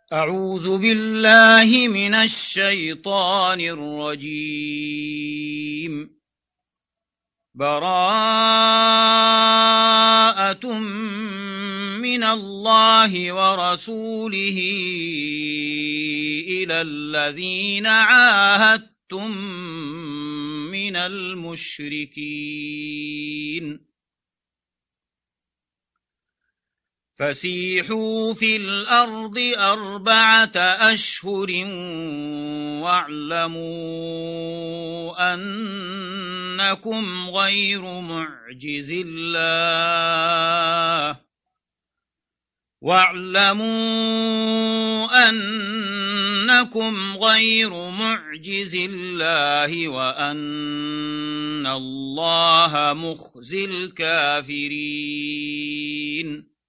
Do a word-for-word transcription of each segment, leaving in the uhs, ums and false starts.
أعوذ بالله من الشيطان الرجيم. براءة من الله ورسوله إلى الذين عاهدتم من المشركين فسيحوا في الأرض أربعة أشهر واعلموا أنكم غير معجز الله واعلموا أنكم غير معجز الله وأن الله مخزي الكافرين.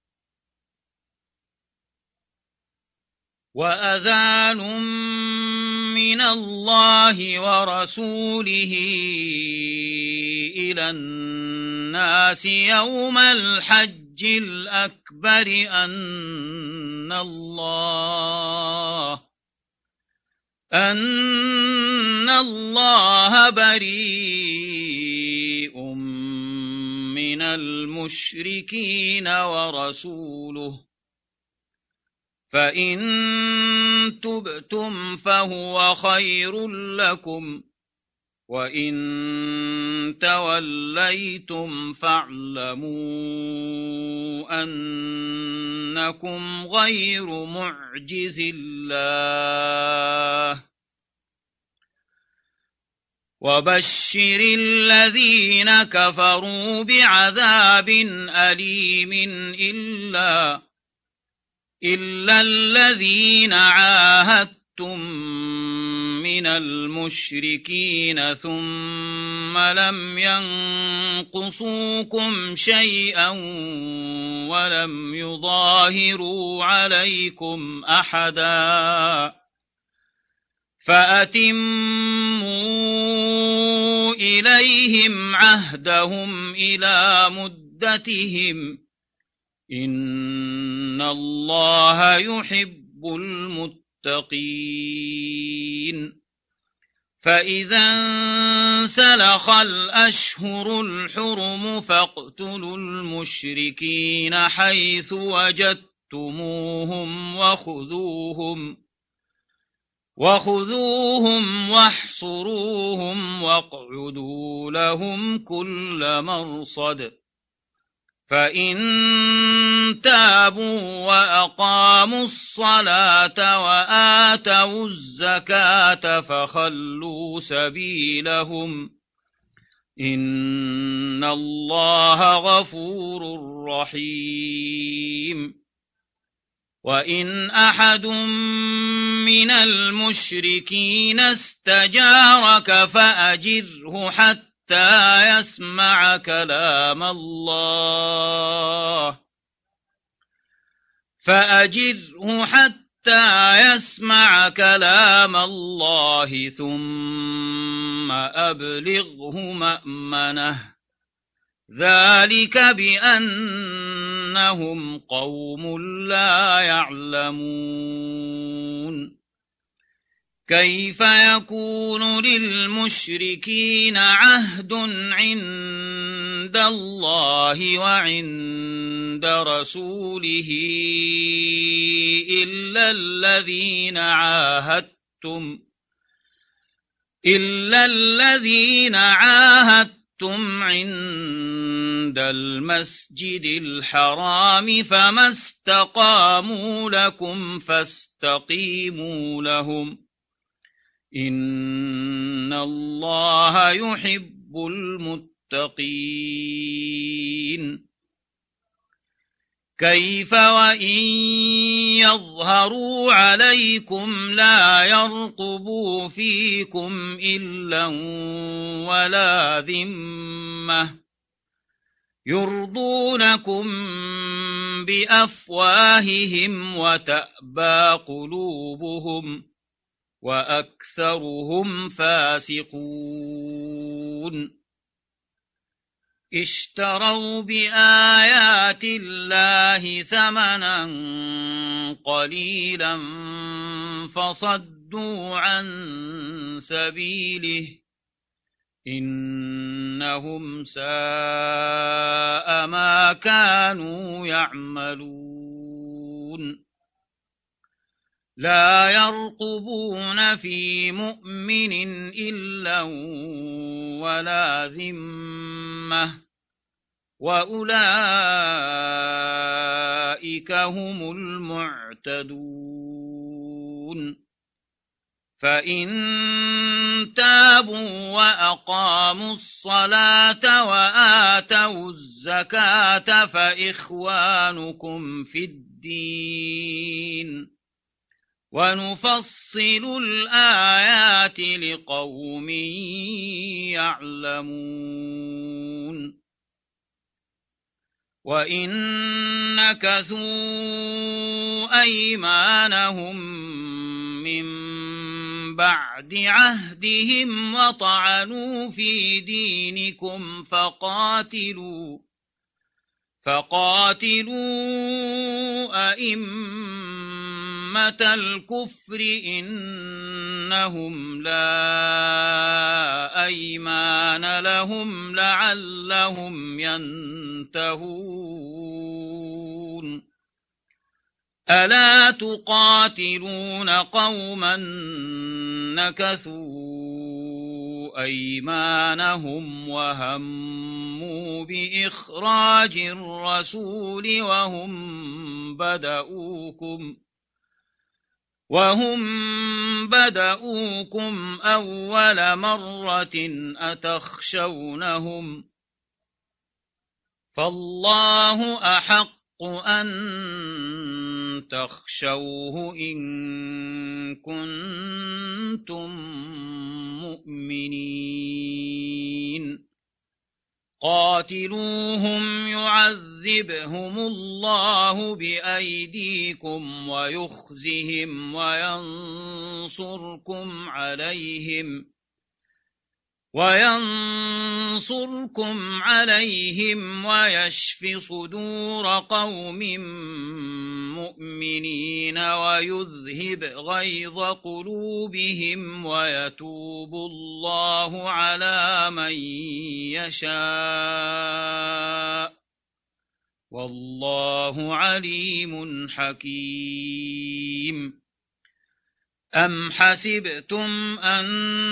وأذان من الله ورسوله إلى الناس يوم الحج الأكبر أن الله أن الله بريء من المشركين ورسوله فإن تبتم فهو خير لكم وإن توليتم فاعلموا أنكم غير معجز الله وبشر الذين كفروا بعذاب أليم إلا إلا الذين عاهدتم من المشركين ثم لم ينقصوكم شيئا ولم يظاهروا عليكم أحدا فأتموا إليهم عهدهم إلى مدتهم إن الله يحب المتقين. فإذا انسلخ الأشهر الحرم فاقتلوا المشركين حيث وجدتموهم وخذوهم وخذوهم واحصروهم واقعدوا لهم كل مرصد فإن تابوا وأقاموا الصلاة وآتوا الزكاة فخلوا سبيلهم إن الله غفور رحيم. وإن أحد من المشركين استجارك فأجره حتى حتى يسمع كلام الله فأجره حتى يسمع كلام الله ثم أبلغه مأمنه ذلك بأنهم قوم لا يعلمون. كيف يكون للمشركين عهد عند الله وعند رسوله إلا الذين عاهدتم إلا الذين عاهدتم عند المسجد الحرام فما استقاموا لكم فاستقيموا لهم إن الله يحب المتقين. كيف وإن يظهروا عليكم لا يرقبوا فيكم إلا ولا ذمة يرضونكم بأفواههم وتأبى قلوبهم وأكثرهم فاسقون. اشتروا بآيات الله ثمنا قليلا فصدوا عن سبيله إنهم ساء ما كانوا يعملون لا يرقبون في مؤمن إلا ولا ذمة وأولئك هم المعتدون فإن تابوا وأقاموا الصلاة وآتوا الزكاة فإخوانكم في الدين ونفصل الآيات لقوم يعلمون وإن نكثوا أيمانهم من بعد عهدهم وطعنوا في دينكم فقاتلوا فقاتلوا أئمة الكفر إنهم لا أيمان لهم لعلهم ينتهون ألا تقاتلون قوما نكثوا أيمانهم وهموا بإخراج الرسول وهم بدؤوكم وهم بدؤوكم أول مرة أتخشونهم فالله أحق أن تخشوه إن كنتم مؤمنين قاتلوهم يعذبهم الله بأيديكم ويخزهم وينصركم عليهم وينصركم عليهم ويشف صدور قوم مؤمنين ويذهب غيظ قلوبهم ويتوب الله على من يشاء والله عليم حكيم أم حسبتم أن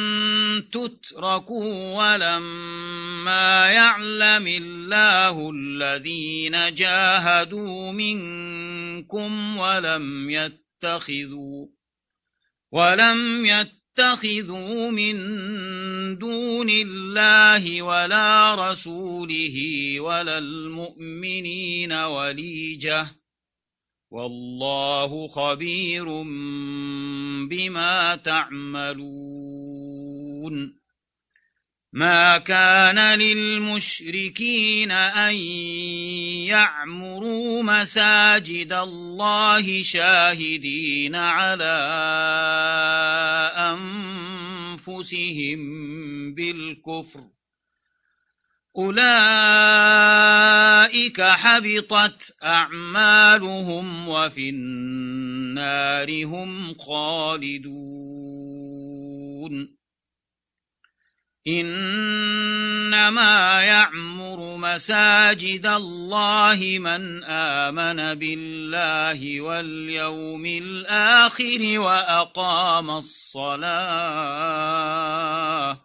تتركوا ولما يعلم الله الذين جاهدوا منكم ولم يتخذوا ولم يتخذوا من دون الله ولا رسوله ولا المؤمنين وليجة والله خبير بما تعملون ما كان للمشركين أن يعمروا مساجد الله شاهدين على أنفسهم بالكفر أولئك حبطت أعمالهم وفي النار هم خالدون إنما يعمر مساجد الله من آمن بالله واليوم الآخر وأقام الصلاة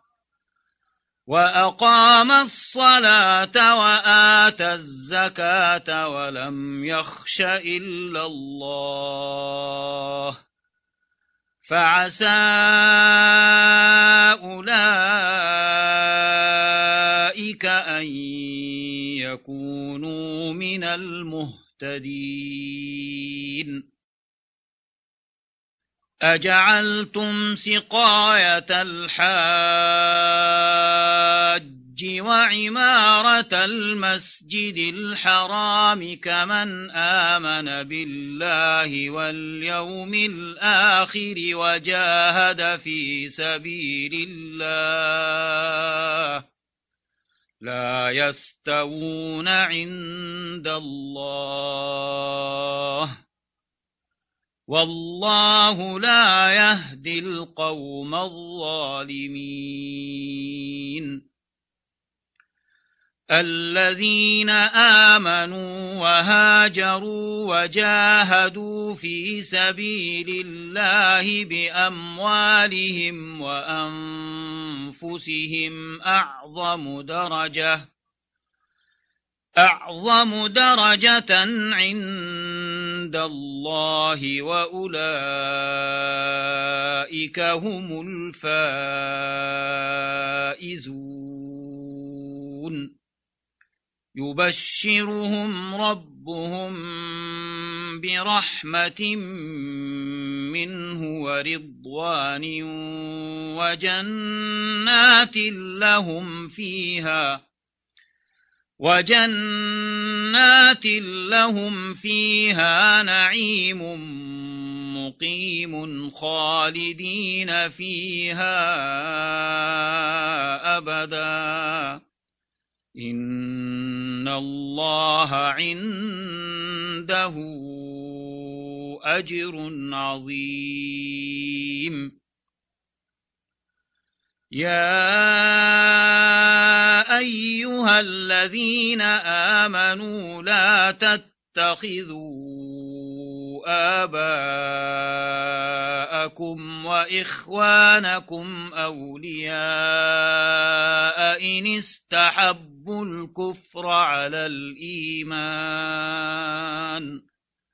وأقام الصلاة وآتى الزكاة ولم يخش إلا الله فعسى أولئك أن يكونوا من المهتدين أجعلتم سقاية الحاج وعمارة المسجد الحرام كمن آمن بالله واليوم الآخر وجاهد في سبيل الله لا يستوون عند الله والله لا يهدي القوم الظالمين الذين آمنوا وهاجروا وجاهدوا في سبيل الله بأموالهم وأنفسهم أعظم درجة أعظم درجة عند الله وأولئك هم الفائزون يبشرهم ربهم برحمة منه ورضوان وجنات لهم فيها وجنات لهم فيها نعيم مقيم خالدين فيها أبدا إن الله عنده أجر عظيم يا أيها الذين آمنوا لا تتخذوا آباءكم وإخوانكم أولياء إن استحبوا الكفر على الإيمان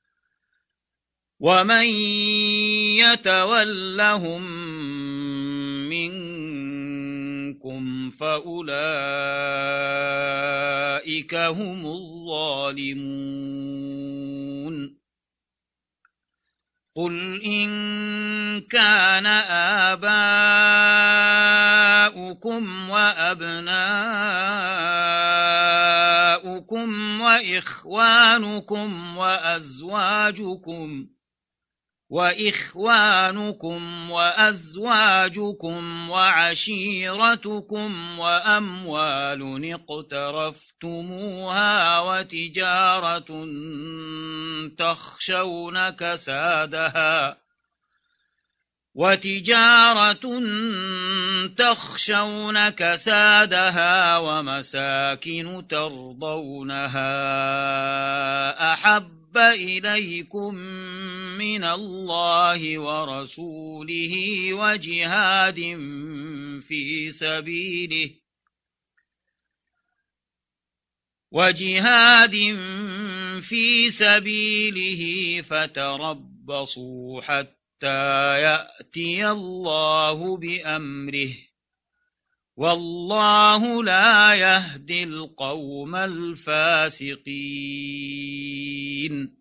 ومن يتولهم منكم فأولئك هم الظالمون قل إن كان آباؤكم وأبناؤكم وإخوانكم وأزواجكم وإخوانكم وأزواجكم وعشيرتكم وأموال اقترفتموها وتجارة تخشون كسادها وتجارة تخشون كسادها ومساكن ترضونها أحب إليكم من الله ورسوله وجهاد في سبيله وجهاد في سبيله فتربصوا حتى يأتي الله بأمره والله لا يهدي القوم الفاسقين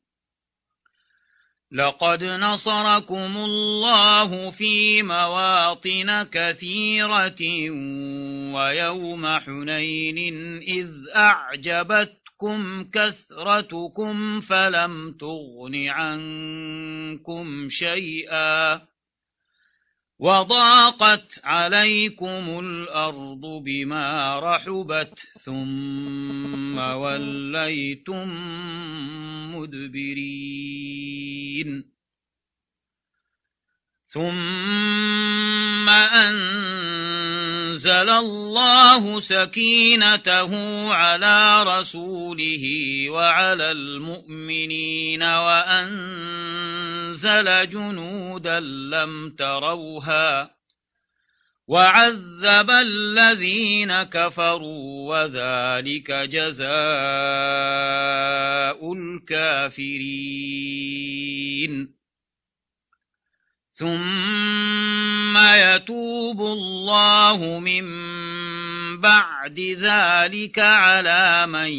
لقد نصركم الله في مواطن كثيرة ويوم حنين إذ أعجبتكم كثرتكم فلم تغن عنكم شيئا وضاقت عليكم الأرض بما رحبت ثم وليتم مدبرين ثم أنزل الله سكينته على رسوله وعلى المؤمنين وأنزل جنودا لم تروها وعذب الذين كفروا وذلك جزاء الكافرين ثم يتوب الله من بعد ذلك على من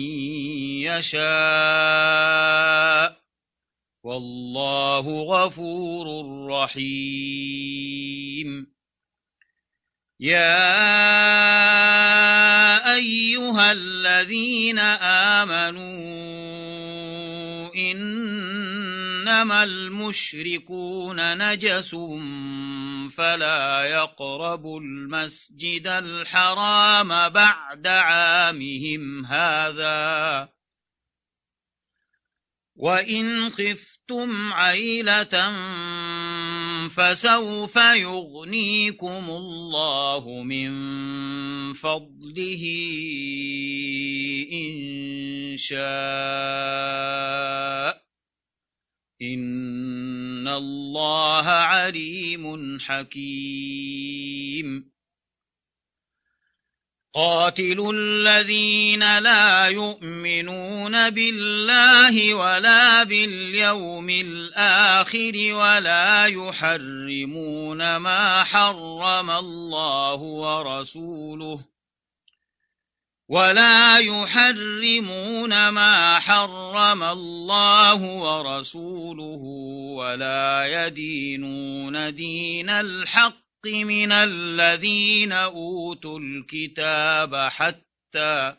يشاء والله غفور رحيم يا أيها الذين آمنوا إن إنما المشركون نجس فلا يقربوا المسجد الحرام بعد عامهم هذا وإن خفتم عيلة فسوف يغنيكم الله من فضله إن شاء إن الله عليم حكيم قاتلوا الذين لا يؤمنون بالله ولا باليوم الآخر ولا يحرمون ما حرم الله ورسوله ولا يحرمون ما حرم الله ورسوله ولا يدينون دين الحق من الذين أوتوا الكتاب حتى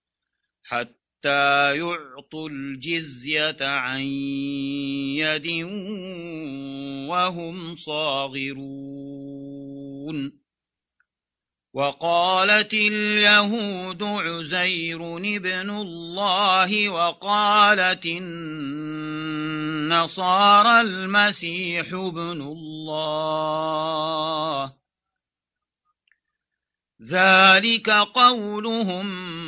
حتى يعطوا الجزية عن يد وهم صاغرون وقالت اليهود عزير ابن الله وقالت النصارى المسيح ابن الله ذلك قولهم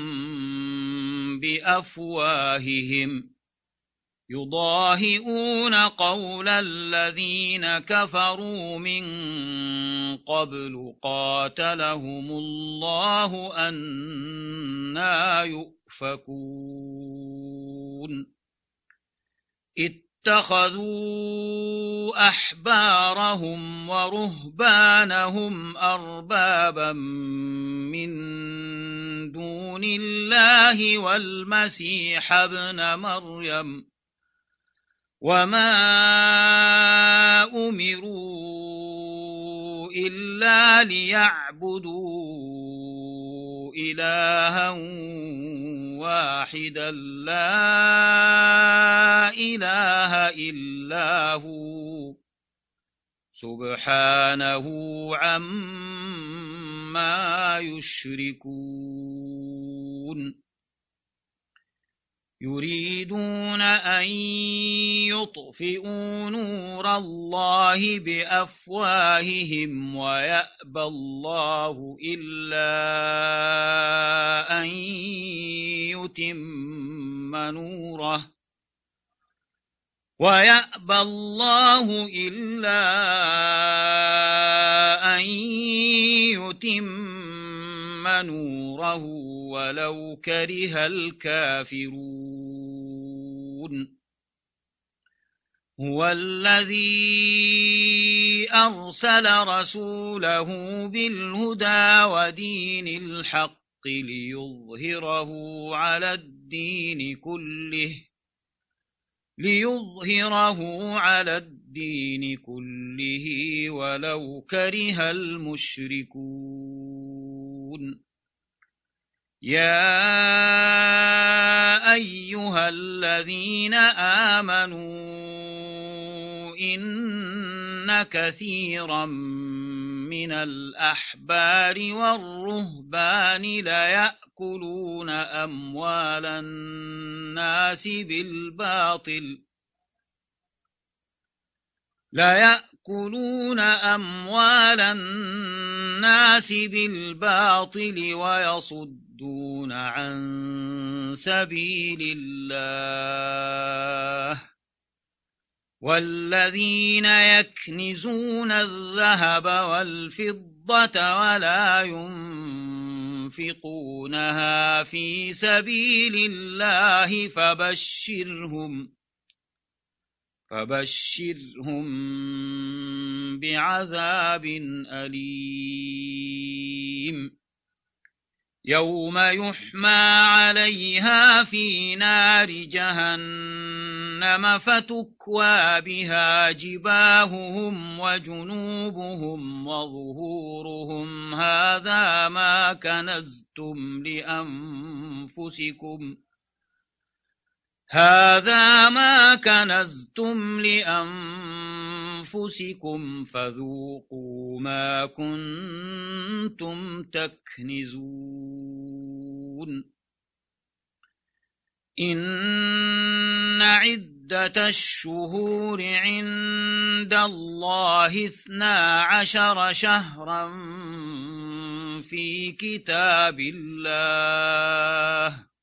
بأفواههم يضاهئون قول الذين كفروا من قبل قاتلهم الله أنى يؤفكون اتخذوا أحبارهم ورهبانهم أربابا من دون الله والمسيح ابن مريم وما أمروا إلا ليعبدوا إلها واحدا لا إله إلا هو سبحانه عما يشركون يريدون أن يطفئوا نور الله بأفواههم ويأبى الله إلا أن يتم نوره ويأبى الله إلا أن يتم نوره ولو كره الكافرون هو الذي أرسل رسوله بالهدى ودين الحق ليظهره على الدين كله ليظهره على الدين كله ولو كره المشركون يا أيها الذين آمنوا إن كثيرا من الأحبار والرهبان ليأكلون أموال الناس بالباطل ليأكلون أموال الناس بالباطل ويصدون عن سبيل الله والذين يكنزون الذهب والفضة ولا ينفقونها في سبيل الله فبشرهم فبشرهم بعذاب أليم يوم يحمى عليها في نار جهنم فتكوى بها جباههم وجنوبهم وظهورهم هذا ما كنزتم لأنفسكم هذا ما كنزتم لأنفسكم فذوقوا ما كنتم تكنزون إن عدة الشهور عند الله اثنا عشر شهرا في كتاب الله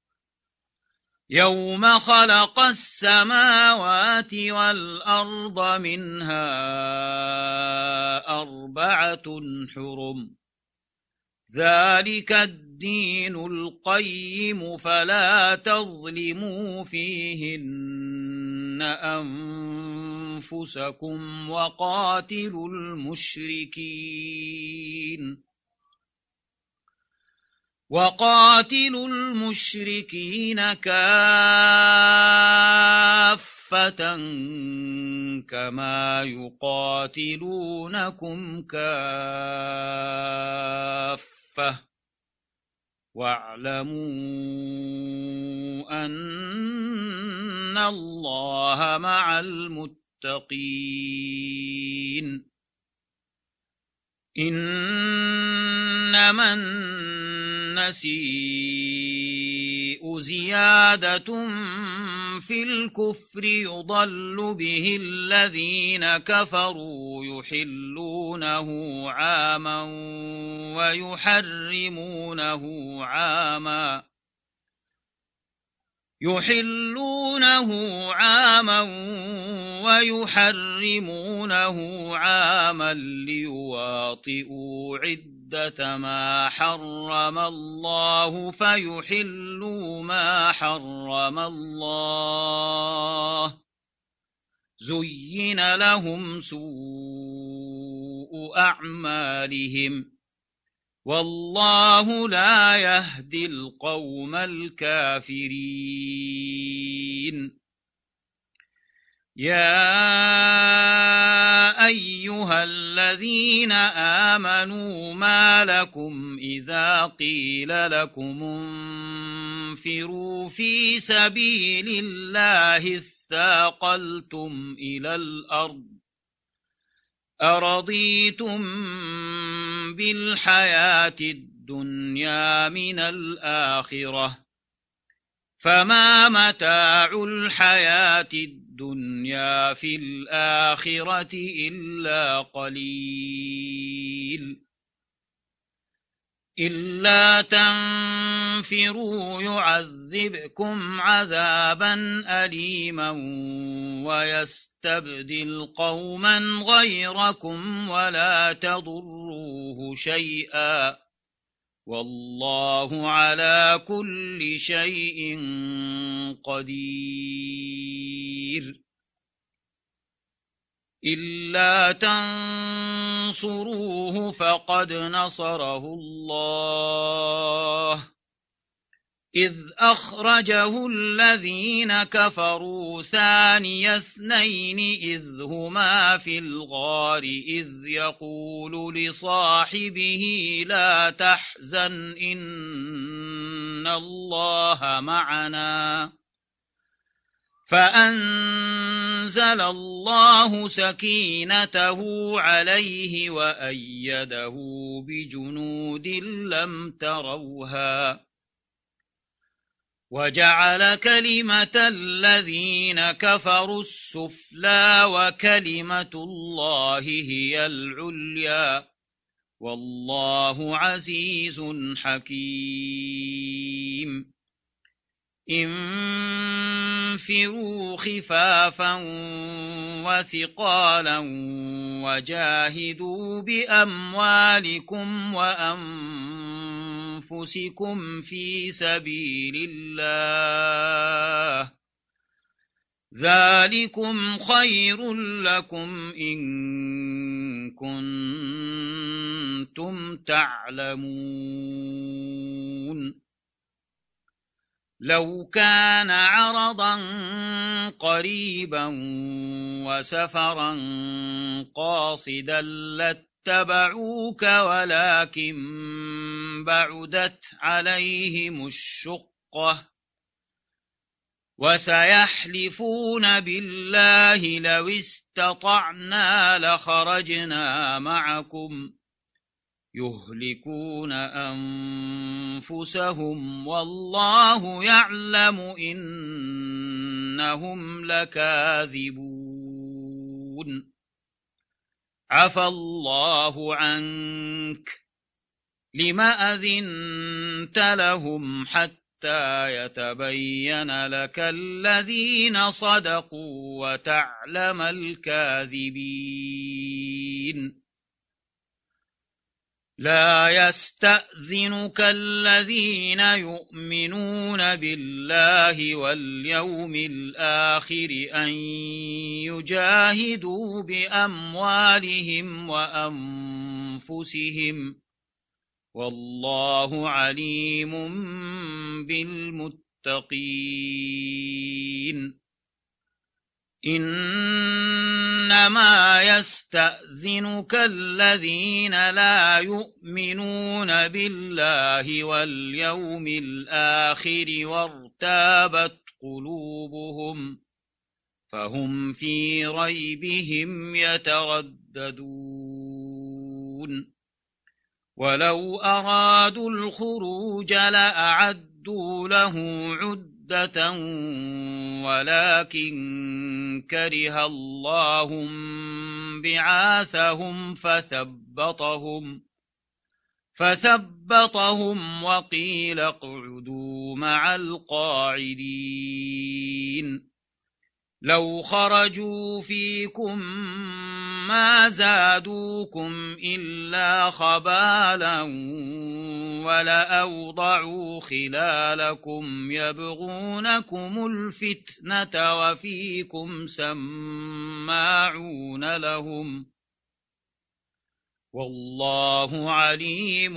يوم خلق السماوات والأرض منها أربعة حرم ذلك الدين القيم فلا تظلموا فيهن أنفسكم وقاتلوا المشركين وقاتلوا المشركين كافة كما يقاتلونكم كافة واعلموا أن الله مع المتقين إنما النسيء زيادة في الكفر يضل به الذين كفروا يحلونه عاما ويحرمونه عاما يحلونه عاما ويحرمونه عاما ليواطئوا عدة ما حرم الله فيحلوا ما حرم الله زين لهم سوء أعمالهم والله لا يهدي القوم الكافرين يا أيها الذين آمنوا ما لكم إذا قيل لكم انفروا في سبيل الله اثاقلتم إلى الأرض أرضيتم بالحياة الدنيا من الآخرة فما متاع الحياة الدنيا في الآخرة إلا قليل إلا تنفروا يعذبكم عذابا أليما ويستبدل قوما غيركم ولا تضروه شيئا والله على كل شيء قدير إلا تنصروه فقد نصره الله إذ أخرجه الذين كفروا ثاني اثنين إذ هما في الغار إذ يقول لصاحبه لا تحزن إن الله معنا فأنزل الله سكينته عليه وأيده بجنود لم تروها وجعل كلمة الذين كفروا السفلى وكلمة الله هي العليا والله عزيز حكيم انفروا خفافا وثقالا وجاهدوا بأموالكم وأنفسكم في سبيل الله ذلكم خير لكم إن كنتم تعلمون لو كان عرضا قريبا وسفرا قاصدا لاتبعوك ولكن بعدت عليهم الشقة وسيحلفون بالله لو استطعنا لخرجنا معكم يهلكون أنفسهم والله يعلم إنهم لكاذبون عفى الله عنك لم أذنت لهم حتى يتبين لك الذين صدقوا وتعلم الكاذبين لا يستأذنك الذين يؤمنون بالله واليوم الآخر أن يجاهدوا بأموالهم وأنفسهم والله عليم بالمتقين إنما يستأذنك الذين لا يؤمنون بالله واليوم الآخر وارتابت قلوبهم فهم في ريبهم يترددون ولو أرادوا الخروج لأعدوا له عدة ولكن كره الله بعاثهم فثبطهم فثبطهم وقيل اقعدوا مع القاعدين لو خرجوا فيكم ما زادوكم إلا خبالا ولأوضعوا خلالكم يبغونكم الفتنة وفيكم سماعون لهم والله عليم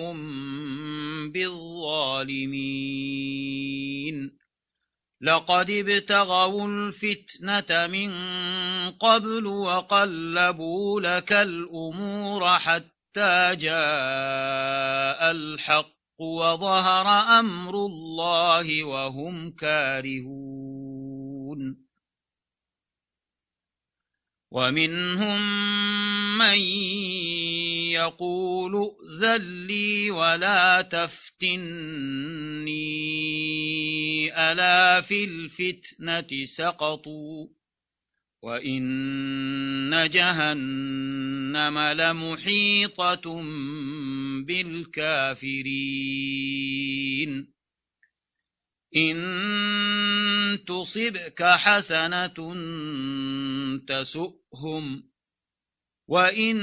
بالظالمين لقد ابتغوا الفتنة من قبل وقلبوا لك الأمور حتى جاء الحق وظهر أمر الله وهم كارهون ومنهم من يقول ائذن لي ولا تفتني ألا في الفتنة سقطوا وإن جهنم لمحيطة بالكافرين إن تصبك حسنة تسؤهم وإن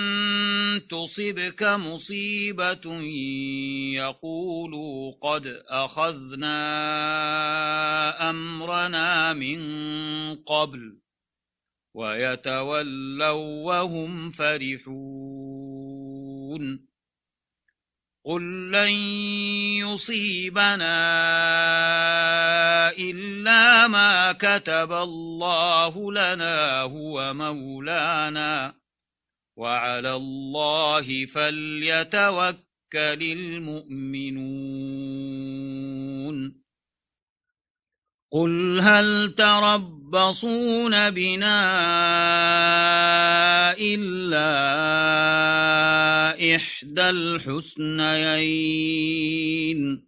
تصبك مصيبة يقولوا قد أخذنا أمرنا من قبل ويتولوا وهم فرحون قل لن يصيبنا إلا ما كتب الله لنا هو مولانا وعلى الله فليتوكل المؤمنون قل هل تربصون بنا إلا إحدى الحسنيين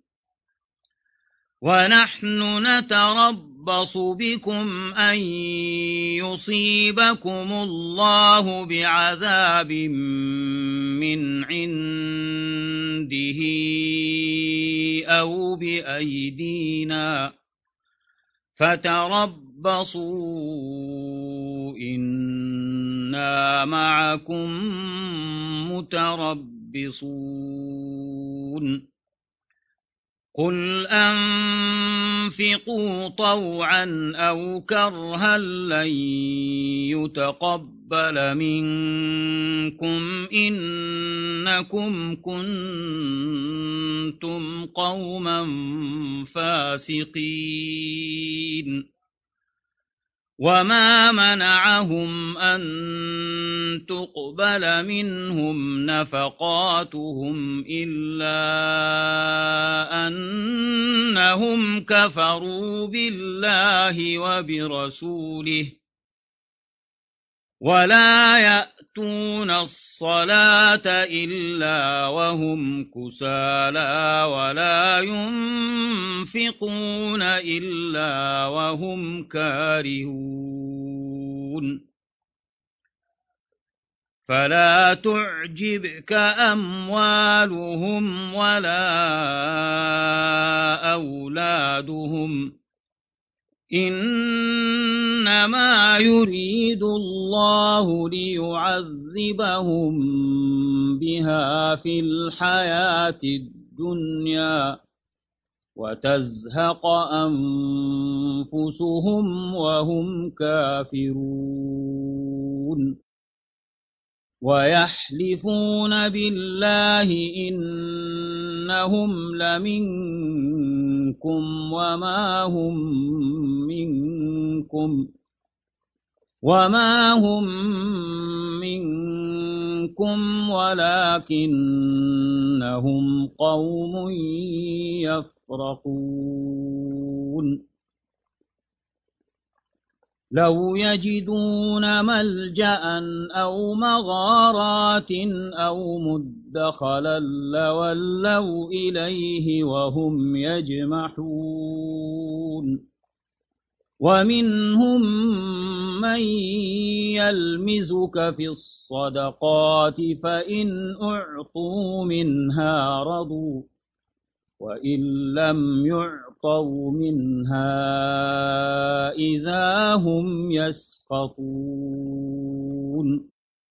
ونحن نتربص بكم أن يصيبكم الله بعذاب من عنده أو بأيدينا فتربصوا إنا معكم متربصون قل أنفقوا طوعا أو كرها لن يتقبل منكم إنكم كنتم قوما فاسقين وما منعهم أن تقبل منهم نفقاتهم إلا أنهم كفروا بالله وبرسوله ولا يأتون الصلاة إلا وهم كسالى ولا ينفقون إلا وهم كارهون فلا تعجبك أموالهم ولا أولادهم إنما يريد الله ليعذبهم بها في الحياة الدنيا وتزهق أنفسهم وهم كافرون ويحلفون بالله إنهم لمنكم وما هم منكم وما هم منكم ولكنهم قوم يفرقون لو يجدون ملجأ أو مغارات أو مدخلا لولوا إليه وهم يجمحون ومنهم من يلمزك في الصدقات فإن أعطوا منها رضوا وإن لم يعطوا منها إذا هم يسخطون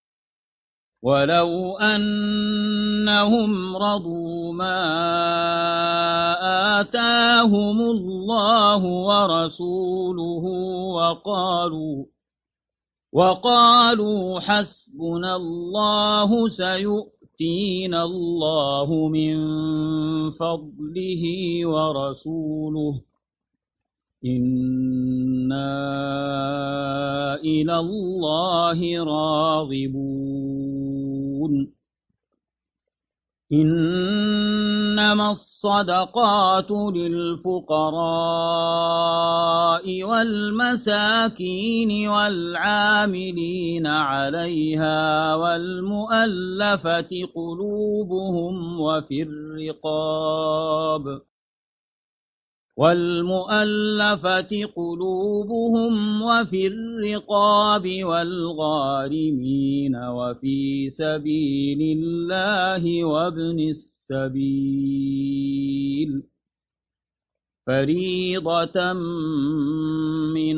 ولو أنهم رضوا ما آتاهم الله ورسوله وقالوا وقالوا حسبنا الله سيؤتينا الله من فضله ورسوله إنا إلى الله راغبون إنما الصدقات للفقراء والمساكين والعاملين عليها والمؤلفة قلوبهم وفي الرقاب والمؤلفة قلوبهم وفي الرقاب والغارمين وفي سبيل الله وابن السبيل فريضة من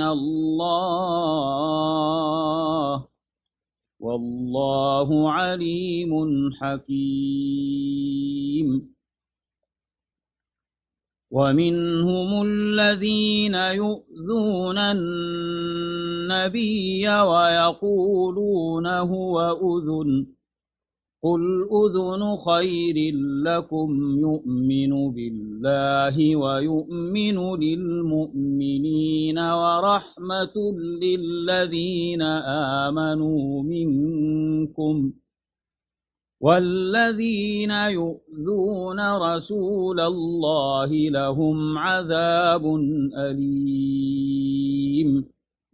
الله والله عليم حكيم ومنهم الذين يؤذون النبي ويقولون هو أذن قل أذن خير لكم يؤمن بالله ويؤمن للمؤمنين ورحمة للذين آمنوا منكم والذين يؤذون رسول الله لهم عذاب أليم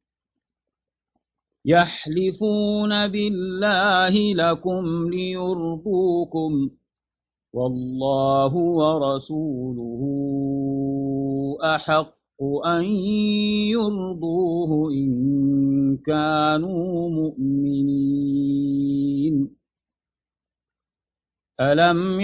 يحلفون بالله لكم ليرضوكم والله ورسوله أحق أن يرضوه إن كانوا مؤمنين ألم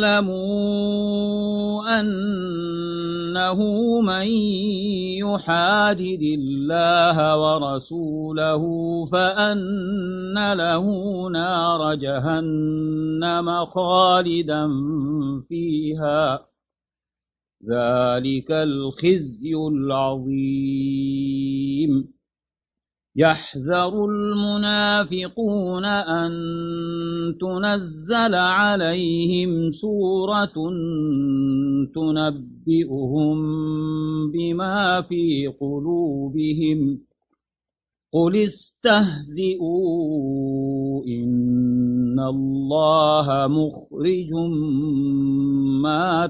يعلموا أنه من يحادد الله ورسوله فأن له نار جهنم خالدا فيها ذلك الخزي العظيم يحذر المنافقون أن تنزل عليهم سورة تنبئهم بما في قلوبهم قل استهزئوا إن الله مخرج ما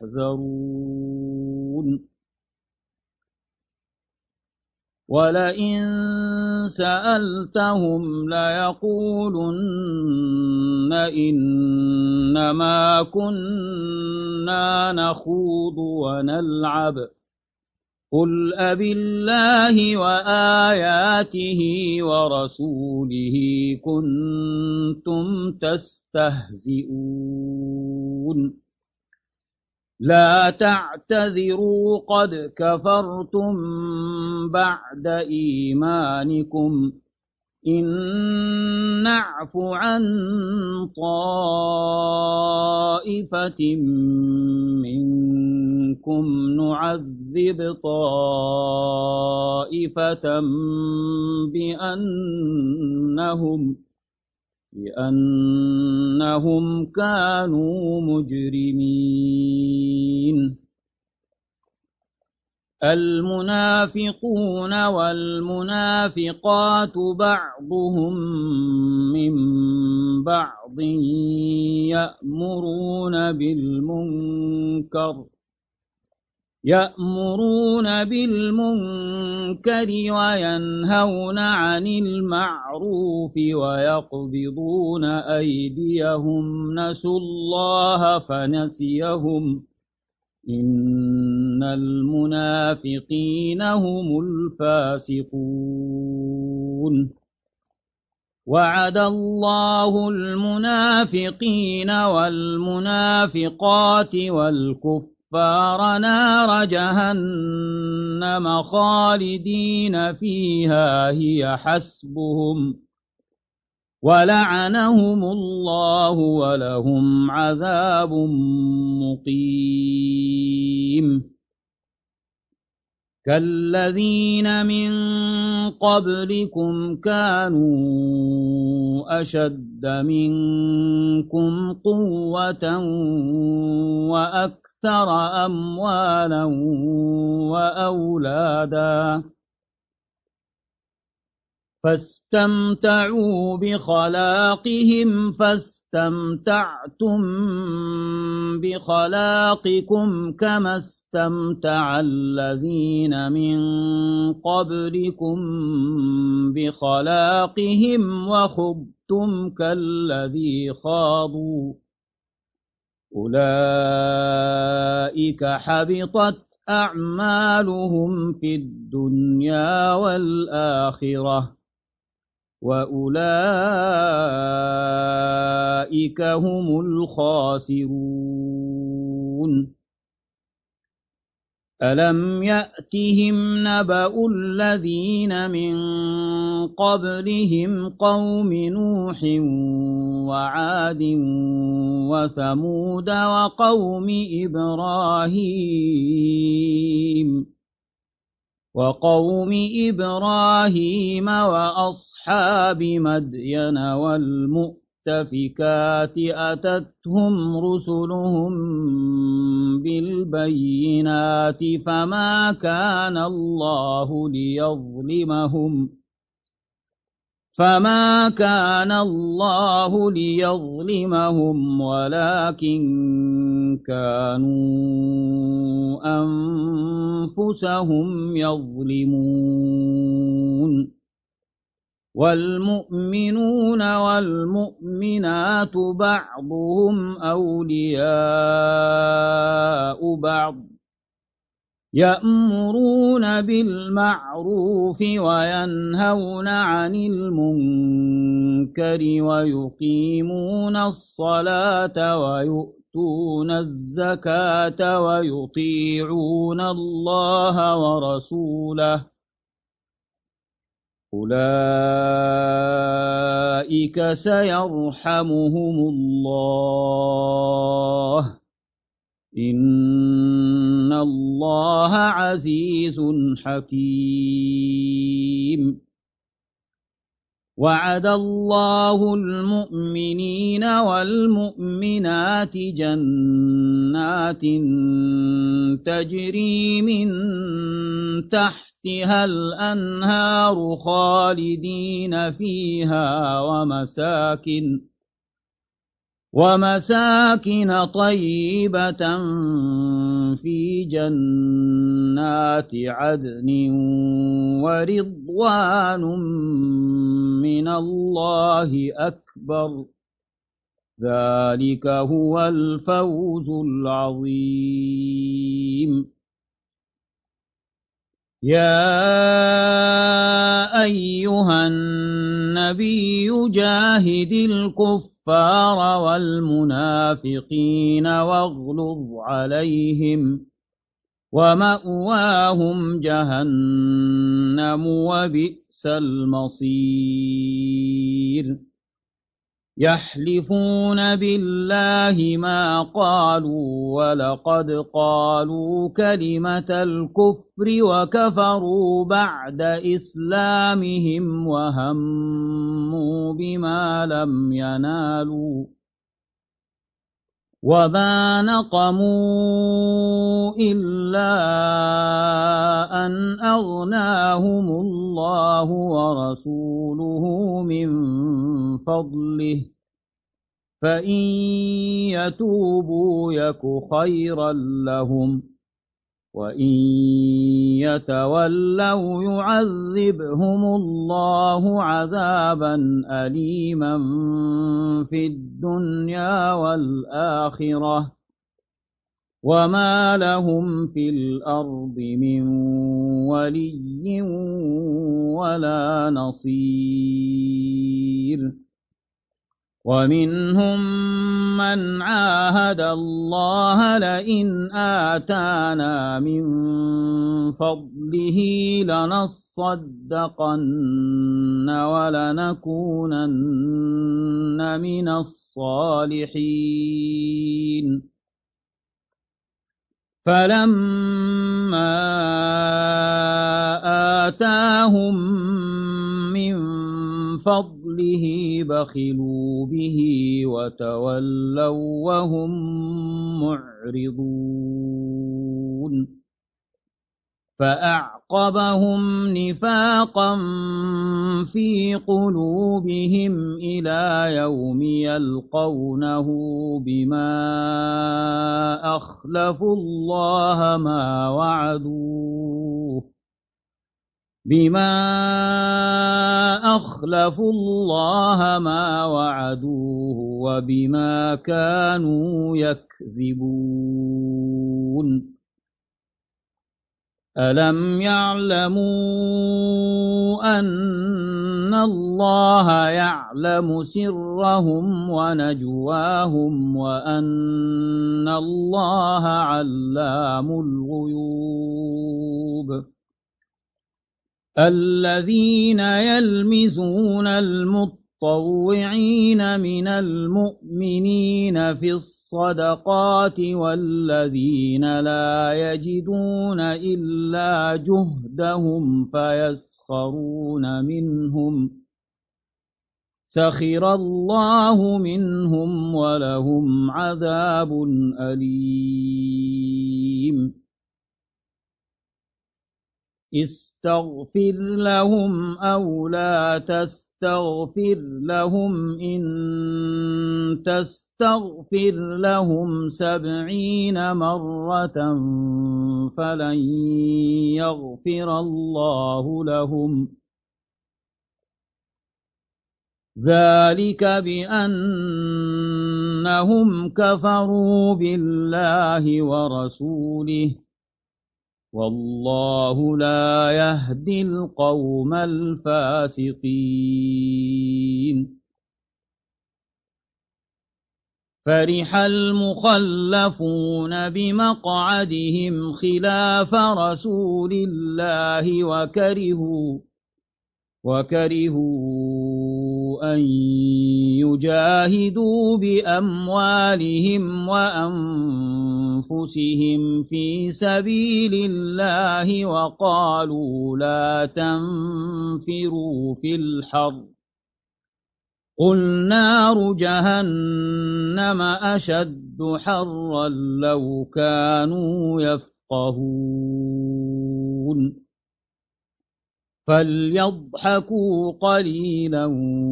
تحذرون ولئن سألتهم ليقولن إنما كنا نخوض ونلعب قل أبالله وآياته ورسوله كنتم تستهزئون لا تعتذروا قد كفرتم بعد إيمانكم إن نعف عن طائفة منكم نعذب طائفة بأنهم بأنهم كانوا مجرمين المنافقون والمنافقات بعضهم من بعض يأمرون بالمنكر يأمرون بالمنكر وينهون عن المعروف ويقبضون أيديهم نسوا الله فنسيهم إن المنافقين هم الفاسقون وعد الله المنافقين والمنافقات والكفار نار جهنم خالدين فيها هي حسبهم ولعنهم الله ولهم عذاب مقيم كالذين من قبلكم كانوا أشد منكم قوة وأكثر أموالا وأولادا فاستمتعوا بخلاقهم فاستمتعتم بخلاقكم كما استمتع الذين من قبلكم بخلاقهم وخضتم كالذي خاضوا أولئك حبطت أعمالهم في الدنيا والآخرة وأولئك هم الخاسرون ألم يأتهم نبأ الذين من قبلهم قوم نوح وعاد وثمود وقوم إبراهيم وقوم إبراهيم وأصحاب مدين والمؤتفكات أتتهم رسلهم بالبينات فما كان الله ليظلمهم فما كان الله ليظلمهم ولكن كانوا أنفسهم يظلمون والمؤمنون والمؤمنات بعضهم أولياء بعض يأمرون بالمعروف وينهون عن المنكر ويقيمون الصلاة ويؤتون الزكاة ويطيعون الله ورسوله أولئك سيرحمهم الله إن الله عزيز حكيم وعد الله المؤمنين والمؤمنات جنات تجري من تحتها الأنهار خالدين فيها ومساكن ومساكن طيبة في جنات عدن ورضوان من الله أكبر ذلك هو الفوز العظيم يا أيها النبي جاهد الكفار والمنافقين واغلظ عليهم ومأواهم جهنم وبئس المصير يحلفون بالله ما قالوا ولقد قالوا كلمة الكفر وكفروا بعد إسلامهم وهموا بما لم ينالوا وما نقموا إلا أن أغناهم الله ورسوله من فضله فإن يتوبوا يك خيرا لهم وإن يتولوا يعذبهم الله عذابا أليما في الدنيا والآخرة وما لهم في الأرض من ولي ولا نصير ومنهم من عاهد الله لئن آتانا من فضله لنصدقن ولنكونن من الصالحين فلما آتاهم من فضله بخلوا به وتولوا وهم معرضون فأعقبهم نفاقا في قلوبهم إلى يوم يلقونه بما أخلفوا الله ما وعدوه بما أخلفوا الله ما وعدوه وبما كانوا يكذبون ألم يعلموا أن الله يعلم سرهم ونجواهم وأن الله علام الغيوب الذين يلمزون المطوعين من المؤمنين في الصدقات والذين لا يجدون إلا جهدهم فيسخرون منهم سخر الله منهم ولهم عذاب أليم استغفر لهم أو لا تستغفر لهم إن تستغفر لهم سبعين مرة فلن يغفر الله لهم ذلك بأنهم كفروا بالله ورسوله والله لا يهدي القوم الفاسقين فرح المخلفون بمقعدهم خلاف رسول الله وكرهوا وكرهوا أن يجاهدوا بأموالهم وأنفسهم في سبيل الله وقالوا لا تنفروا في الحر قل نار جهنم أشد حرا لو كانوا يفقهون فليضحكوا قليلا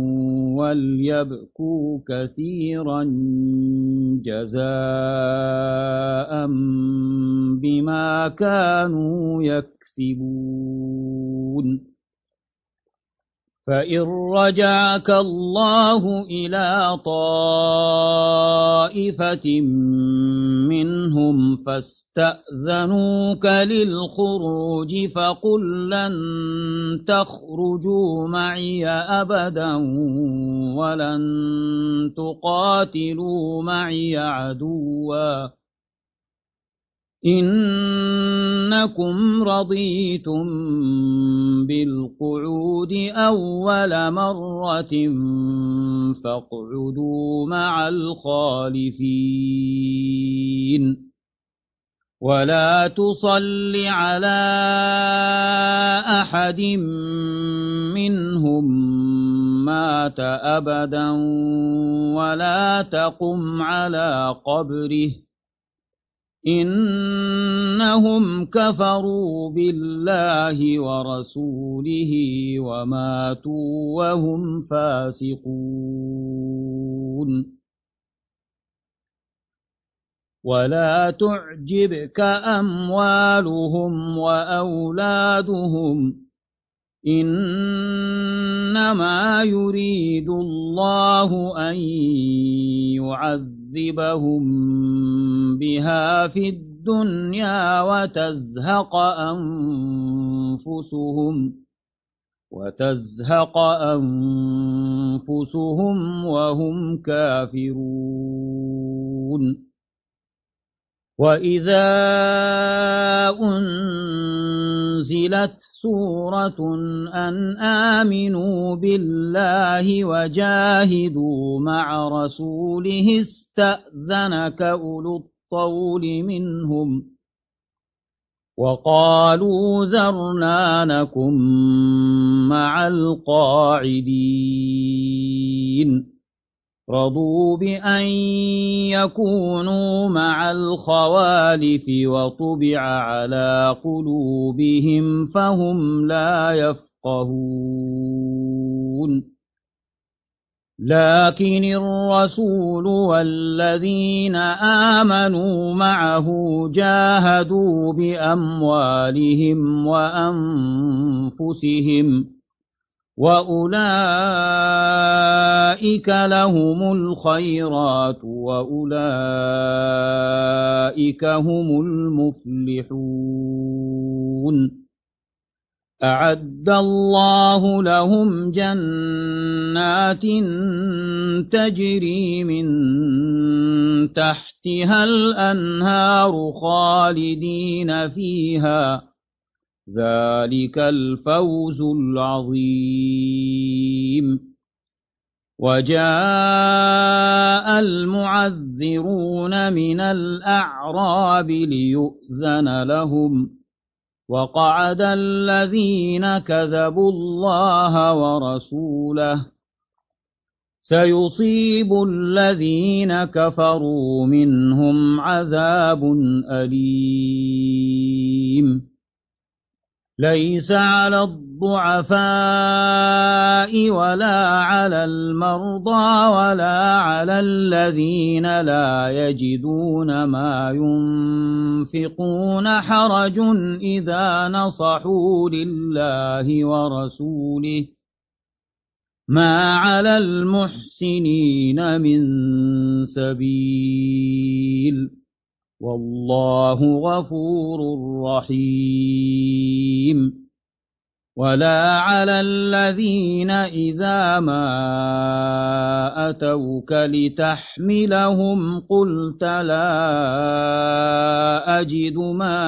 وليبكوا كثيرا جزاء بما كانوا يكسبون فإن رجعك الله إلى طائفة منهم فاستأذنوك للخروج فقل لن تخرجوا معي أبدا ولن تقاتلوا معي عدوا إنكم رضيتم بالقعود أول مرة فاقعدوا مع الخالفين ولا تصل على أحد منهم مات أبدا ولا تقم على قبره إنهم كفروا بالله ورسوله وماتوا وهم فاسقون ولا تعجبك أموالهم وأولادهم إنما يريد الله أن يعذبهم بها في الدنيا وتزهق أنفسهم وتزهق أنفسهم وهم كافرون وإذا أنزلت سورة أن آمنوا بالله وجاهدوا مع رسوله استأذنك أولو الطول منهم وقالوا ذرنا نكن مع القاعدين رضوا بأن يكونوا مع الخوالف وطبع على قلوبهم فهم لا يفقهون لكن الرسول والذين آمنوا معه جاهدوا بأموالهم وأنفسهم وأولئك لهم الخيرات وأولئك هم المفلحون أعد الله لهم جنات تجري من تحتها الأنهار خالدين فيها ذلك الفوز العظيم وجاء المعذرون من الأعراب ليؤذن لهم وقعد الذين كذبوا الله ورسوله سيصيب الذين كفروا منهم عذاب أليم ليس على الضعفاء ولا على المرضى ولا على الذين لا يجدون ما ينفقون حرج إذا نصحوا لله ورسوله ما على المحسنين من سبيل والله غفور رحيم ولا على الذين إذا ما أتوك لتحملهم قلت لا أجد ما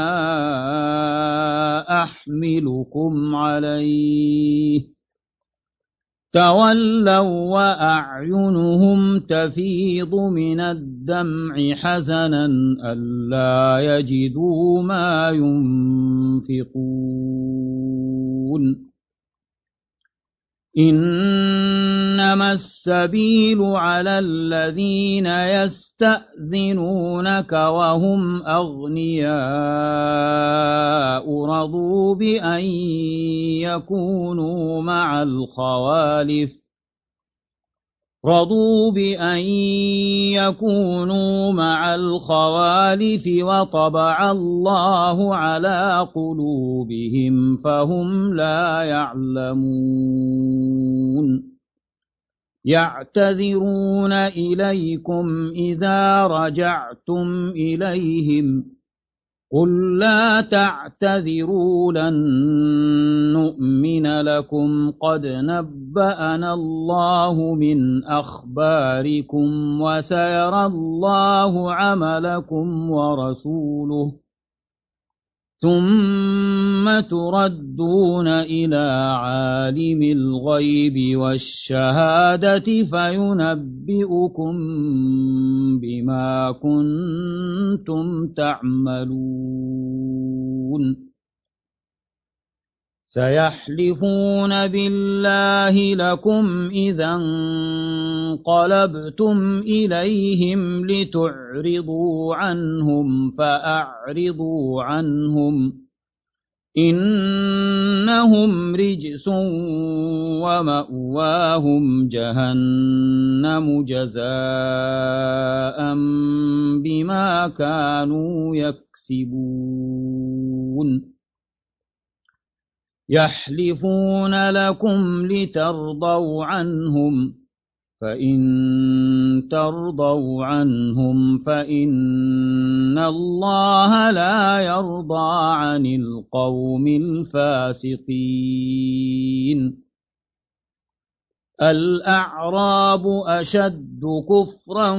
أحملكم عليه تولوا وأعينهم تفيض من الدمع حزنا ألا يجدوا ما ينفقون إنما إنما السبيل على الذين يستأذنونك وهم أغنياء رضوا بأن يكونوا مع الخوالف رضوا بأن يكونوا مع الخوالف وطبع الله على قلوبهم فهم لا يعلمون يعتذرون إليكم إذا رجعتم إليهم قل لا تعتذروا لن نؤمن لكم قد نبأنا الله من أخباركم وسيرى الله عملكم ورسوله ثم تردون إلى عالم الغيب والشهادة فينبئكم بما كنتم تعملون سيحلفون بالله لكم إذا انقلبتم إليهم لتعرضوا عنهم فأعرضوا عنهم إنهم رجس ومأواهم جهنم جزاء بما كانوا يكسبون يحلفون لكم لترضوا عنهم فإن ترضوا عنهم فإن الله لا يرضى عن القوم الفاسقين الأعراب أشد كفرا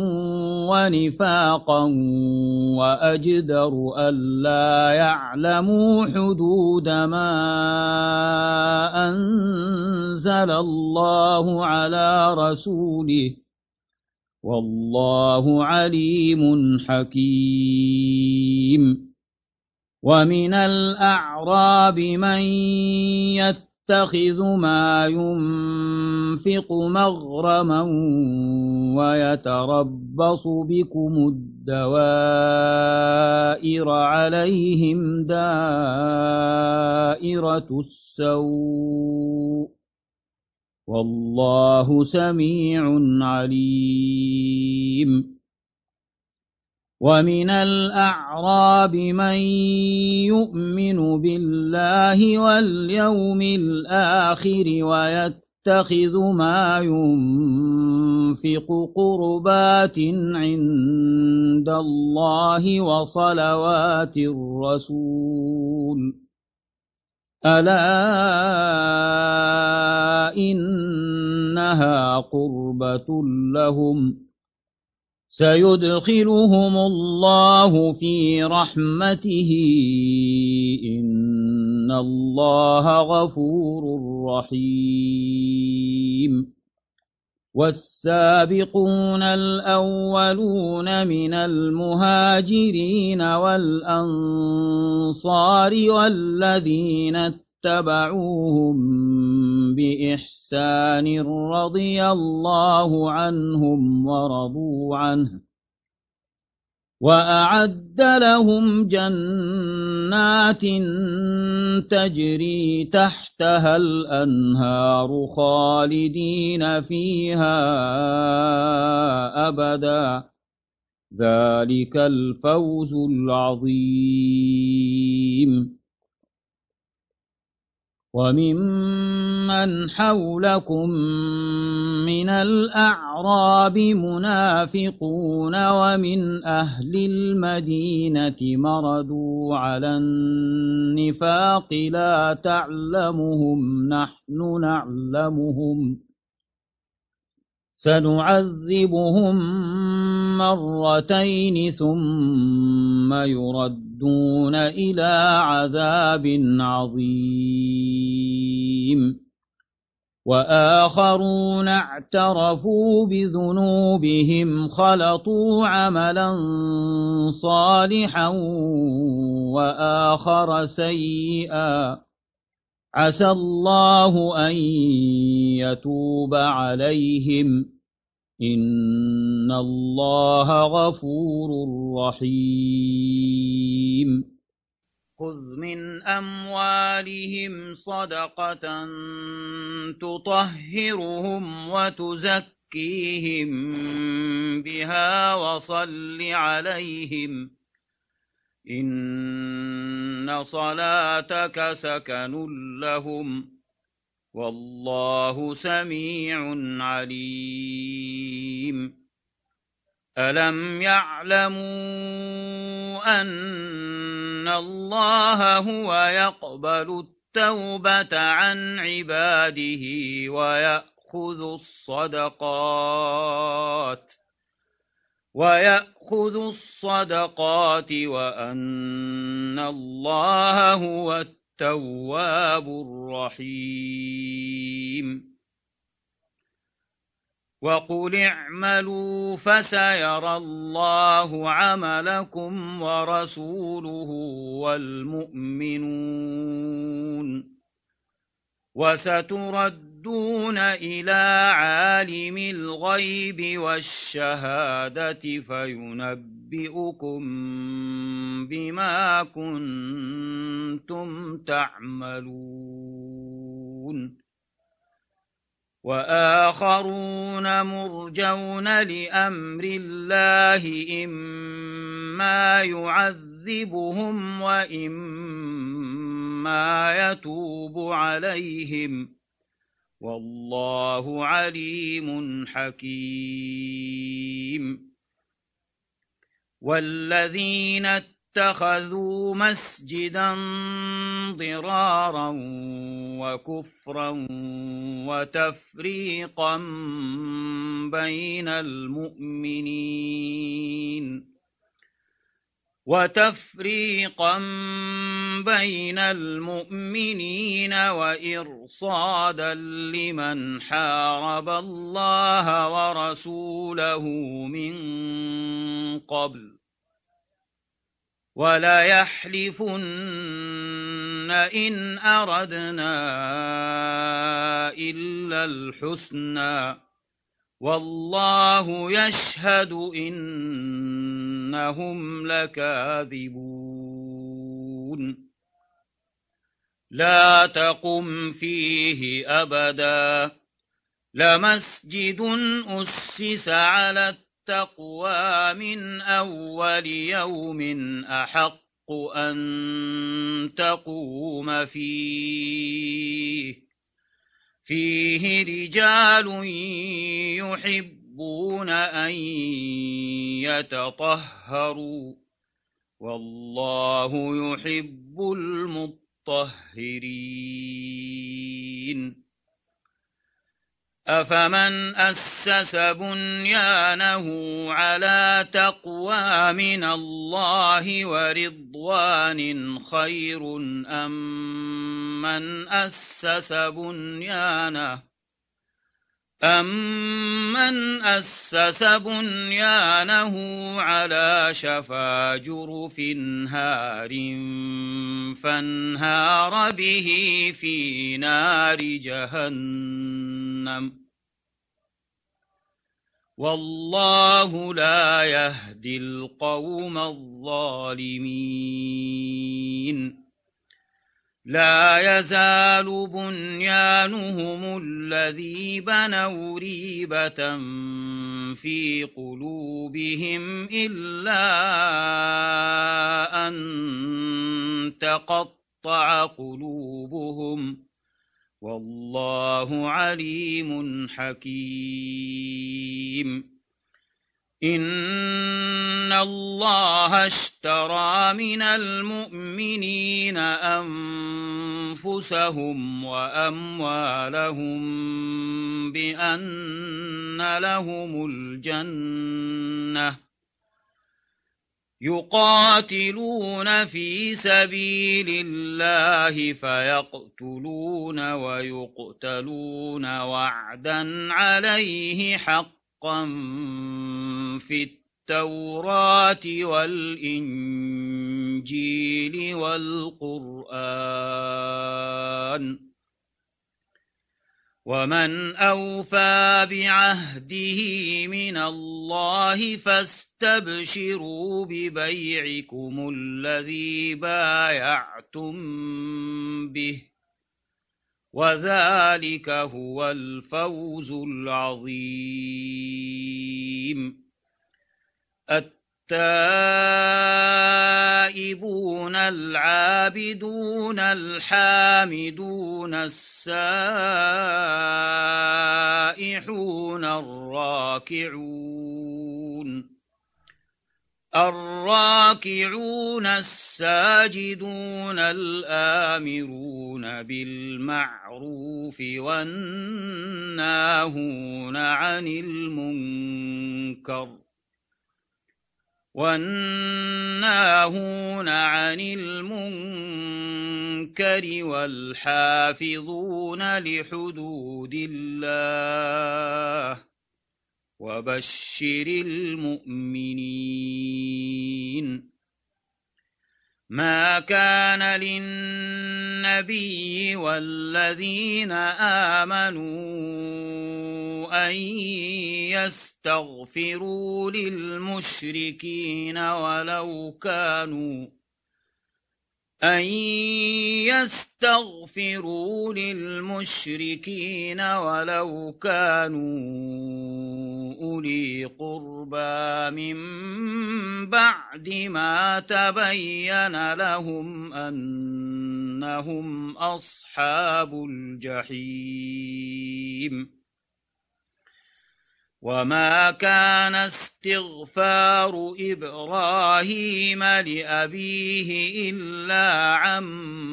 ونفاقا وأجدر ألا يعلموا حدود ما أنزل الله على رسوله والله عليم حكيم ومن الأعراب من يتبع يتخذ ما ينفق مغرما ويتربص بكم الدوائر عليهم دائرة السوء والله سميع عليم ومن الأعراب من يؤمن بالله واليوم الآخر ويتخذ ما ينفق قربات عند الله وصلوات الرسول ألا إنها قربة لهم سيدخلهم الله في رحمته إن الله غفور رحيم والسابقون الأولون من المهاجرين والأنصار والذين اتبعوهم بإحسان رضي الله عنهم ورضوا عنه وأعد لهم جنات تجري تحتها الأنهار خالدين فيها أبدا ذلك الفوز العظيم وممن حولكم من الأعراب منافقون ومن أهل المدينة مردوا على النفاق لا تعلمهم نحن نعلمهم سنعذبهم مرتين ثم يردون إلى عذاب عظيم وآخرون اعترفوا بذنوبهم خلطوا عملا صالحا وآخر سيئا عسى الله أن يتوب عليهم إن الله غفور رحيم خذ من أموالهم صدقة تطهرهم وتزكيهم بها وصل عليهم إن صلاتك سكن لهم والله سميع عليم ألم يعلموا أن الله هو يقبل التوبة عن عباده ويأخذ الصدقات ويأخذ الصدقات وأن الله هو التواب الرحيم وقل اعملوا فسيرى الله عملكم ورسوله والمؤمنون وستردون إلى عالم الغيب والشهادة فينبئكم بما كنتم تعملون وآخرون مرجون لأمر الله إما يعذبهم وإما يتوب عليهم والله عليم حكيم والذين اتخذوا مسجدا ضرارا وكفرا وتفريقا بين المؤمنين وتفريقا بين المؤمنين وإرصادا لمن حارب الله ورسوله من قبل ولا يحلفن إن أردنا إلا الحسنى والله يشهد إنهم لكاذبون لا تقم فيه أبدا لمسجد أسس على التقوى من أول يوم أحق أن تقوم فيه فيه رجال يحبون أن يتطهروا والله يحب المطهرين أفمن أسس بنيانه على تقوى من الله ورضوان خير أم من أسس بنيانه أَمَّنْ أَسَّسَ بُنْيَانَهُ عَلَى شَفَا جُرُفٍ هَارٍ فَانْهَارَ بِهِ فِي نَارِ جَهَنَّمَ وَاللَّهُ لَا يَهْدِي الْقَوْمَ الظَّالِمِينَ لا يزال بنيانهم الذي بنوا ريبة في قلوبهم إلا أن تقطع قلوبهم والله عليم حكيم إن الله اشترى من المؤمنين أنفسهم وأموالهم بأن لهم الجنة يقاتلون في سبيل الله فيقتلون ويقتلون وعدا عليه حقا في التوراة والإنجيل الإنجيل والقرآن ومن أوفى بعهده من الله فاستبشروا ببيعكم الذي بايعتم به وذلك هو الفوز العظيم. التائبون العابدون الحامدون السائحون الراكعون الراكعون الساجدون الآمرون بالمعروف والناهون عن المنكر والناهون عن المنكر والحافظون لحدود الله وبشر المؤمنين. ما كان للنبي والذين آمنوا أن يستغفروا للمشركين ولو كانوا أن يستغفروا للمشركين ولو كانوا أولي قربى من بعد ما تبين لهم أنهم أصحاب الجحيم. وما كان استغفار إبراهيم لأبيه إلا عن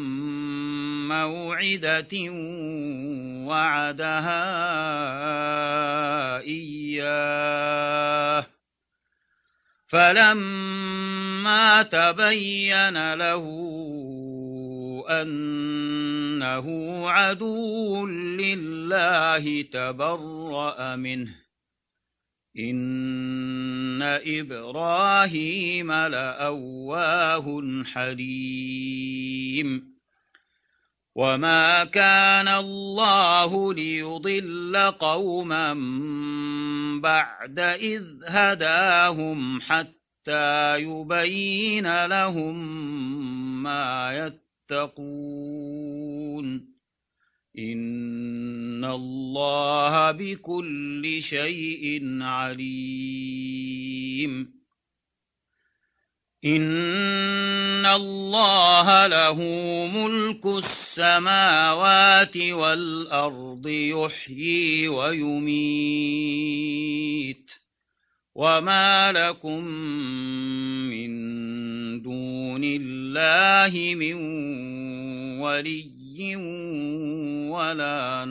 موعدة وعدها إياه فلما تبين له أنه عدو لله تبرأ منه إن إبراهيم لأواه حليم. وما كان الله ليضل قوما بعد إذ هداهم حتى يبين لهم ما يتقون إن الله بكل شيء عليم. إن الله له ملك السماوات والأرض يحيي ويميت وما لكم من دون الله من ولي ولا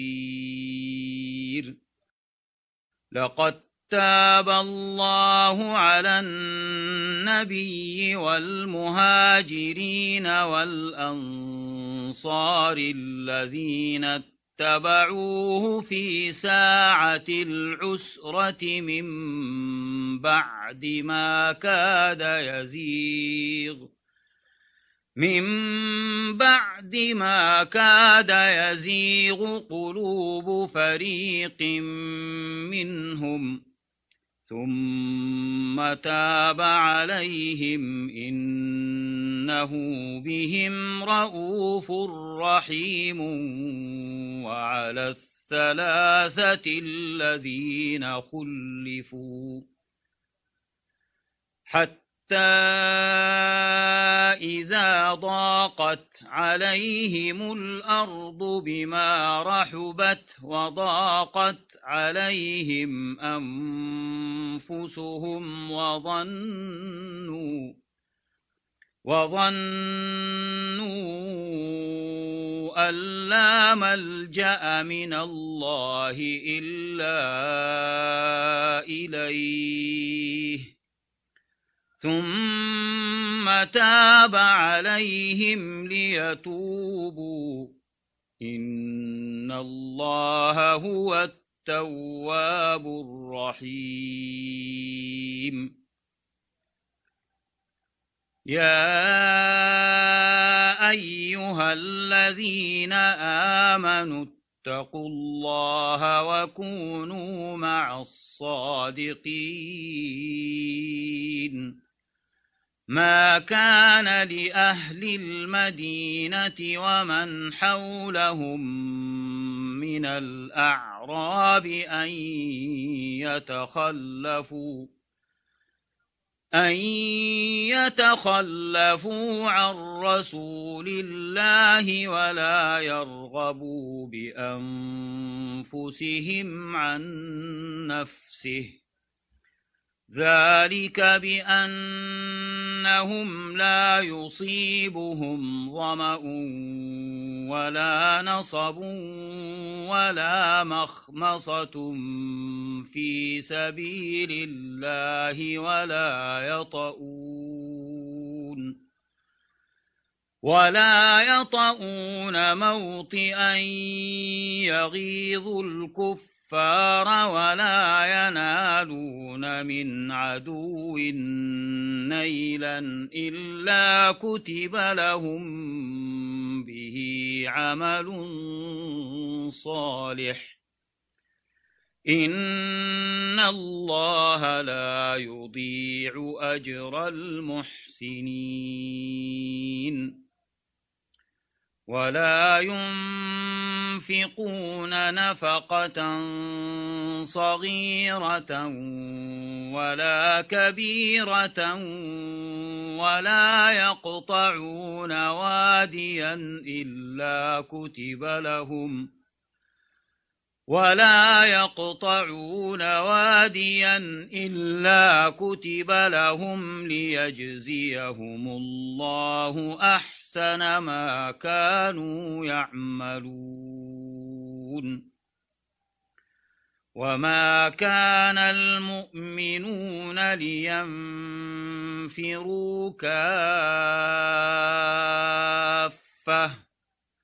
نصير. لقد تاب الله على النبي والمهاجرين والأنصار الذين اتبعوه في ساعة العسرة من بعد ما كاد يزيغ من بعد ما كاد يزيغ قلوب فريق منهم ثم تاب عليهم إنه بهم رءوف رحيم. وعلى الثلاثة الذين خلفوا حتى إذا ضاقت عليهم الأرض بما رحبت وضاقت عليهم أنفسهم وظنوا وظنوا أن لا ملجأ من الله إلا إليه ثم تاب عليهم ليتوبوا إن الله هو التواب الرحيم. يا أيها الذين آمنوا اتقوا الله وكونوا مع الصادقين ما كان لأهل المدينة ومن حولهم من الأعراب أن يتخلفوا أن يتخلفوا عن رسول الله ولا يرغبوا بأنفسهم عن نفسه ذلك بأنهم لا يصيبهم ظمأ ولا نصب ولا مخمصة في سبيل الله ولا يطؤون ولا يطؤون موطئا يغيظ الكفر ولا ينالون من عدو نيلا إلا كتب لهم به عمل صالح إن الله لا يضيع أجر المحسنين ولا ينفقون نفقة صغيرة ولا كبيرة ولا يقطعون واديا إلا كتب لهم ولا يقطعون واديا إلا كتب لهم ليجزيهم الله أحسن ما كانوا يعملون وما كان المؤمنون لينفروا كافة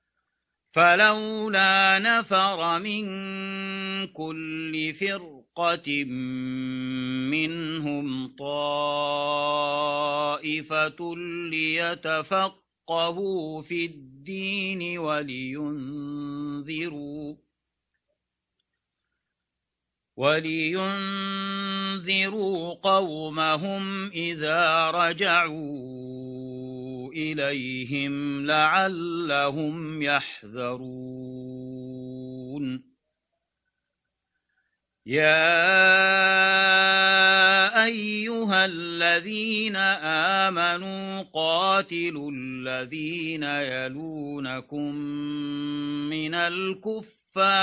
فلولا نفر من كل فرقة منهم طائفة ليتفقهوا في الدين ولينذروا ولينذروا قومهم إذا رجعوا إليهم لعلهم يحذرون يا أيها الذين آمنوا قاتلوا الذين يلونكم من الكفر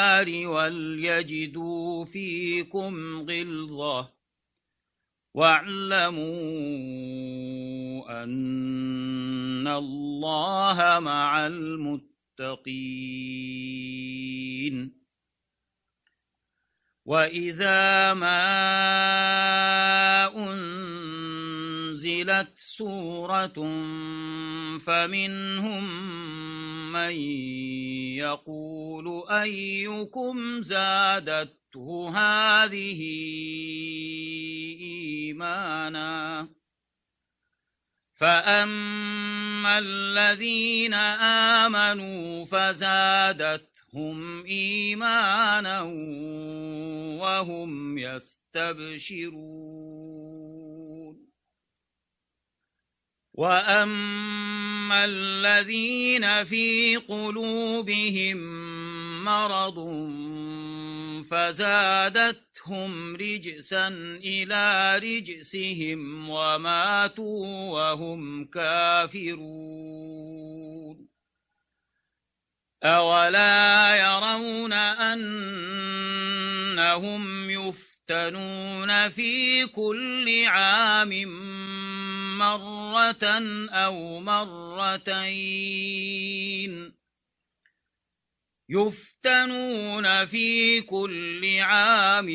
وليجدوا فيكم غلظة واعلموا أن الله مع المتقين وإذا ما أنزلت سورة فمنهم من يقول أيكم زادته هذه إيمانا فأما الذين آمنوا فزادتهم إيمانا وهم يستبشرون وأما الذين في قلوبهم مرض فزادتهم رجسا إلى رجسهم وماتوا وهم كافرون أولا يرون أنهم يفتنون في كل عام مرة أو مرتين يفتنون في كل عام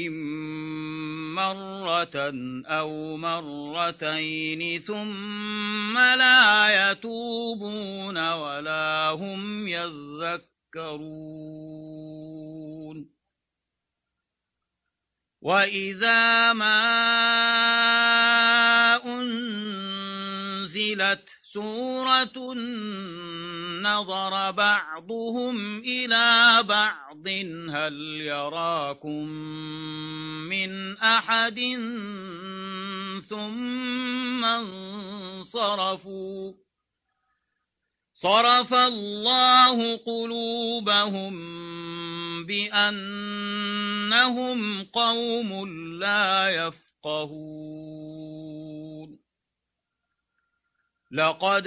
مرة أو مرتين ثم لا يتوبون ولا هم يذكرون وإذا ما أنزلت نزلت سورة نظر بعضهم إلى بعض هل يراكم من أحد ثم انصرفوا صرف الله قلوبهم بأنهم قوم لا يفقهون لقد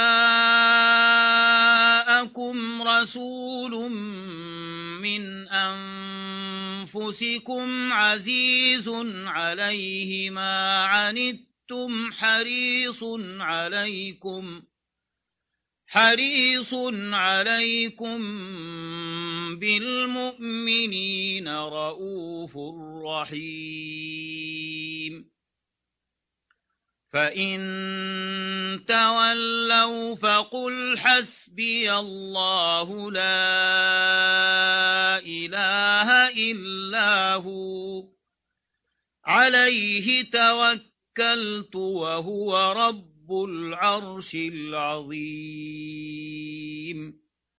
جاءكم رسول من أنفسكم عزيز عليه ما عنتم حريص عليكم حريص عليكم بالمؤمنين رؤوف رحيم فإن تولوا فقل حسبي الله لا إله إلا هو عليه توكلت وهو رب العرش العظيم